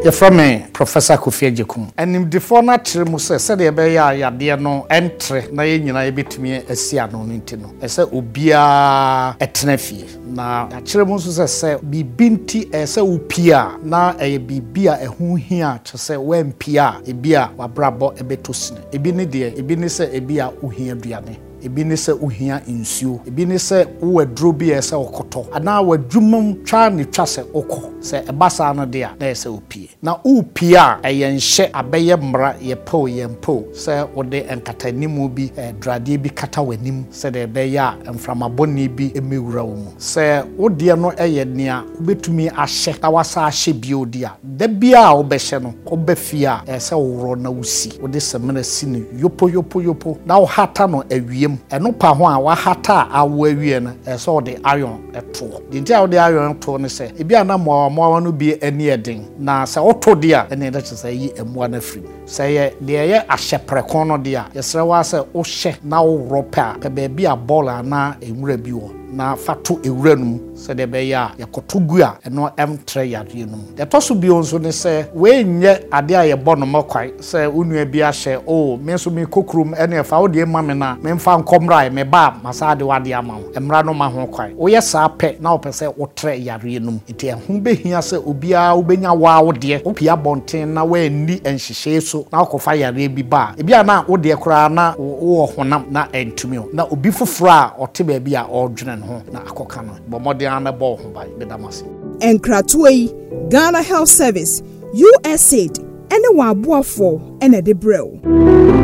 from me, Professor Kofi Agyekum. And in the former term, said the Beya Yadia no entre, na yina bit me a sia no nintino. I said, Ubia etnefi. Na Chiramus say, be binti as a upia, na a bibia a who here to say, when pia, a beer, or brabo a betusne. A bini dear, a bini say a beer who here diane. Ebi ne se ohia nsuo ebi ne se wo aduro bi ese okoto ana wadwumam twa ne twa se okọ se ebasa no de a na ese opie na opie a eyenhye abeye mra ye po yempo se wode enkatanimu bi drade bi kata wanim se de beye a emframaboni bi emewura wo mu se wode no eye nea obetumi ahye na wasa ahye bi odi a da bia a obehye no obafia ese woro na wusi wode semena sine yopo na wo hata no awiem eno pa ho a wa hata awo awie na so de iron eto dinti a de iron to ne se ebi ana mo no bi eni eden na se oto de a ene da se yi emu na firi se ye de ye ahye prekon no de a yesre wa se o hye na wo ropa pe be bi a ball na enwura bi wo na fato ewuranum se de be ya yakotogu a eno emtre yadenum de toso bi onso ne se we nye ade a ye bono makwai se onua bi ahye o me so me kokrum ene fa wo de mame na me mfa nkomrai me ba masade wade ama emra no ma ho kwai wo ye sa pe na wo pese wo tre yadenum enti ehun behia se obia obenya wa wo de opia bonten na wa ni enhihye so na akofa yare bi ba ebia na wo de kura na wo honam na entumi na obi fufuro a ote ba bi a odwene na akoka no bomode ana bo ho bai bedamase Enkratoi Ghana Health Service USAID ene wa aboafo ene de brew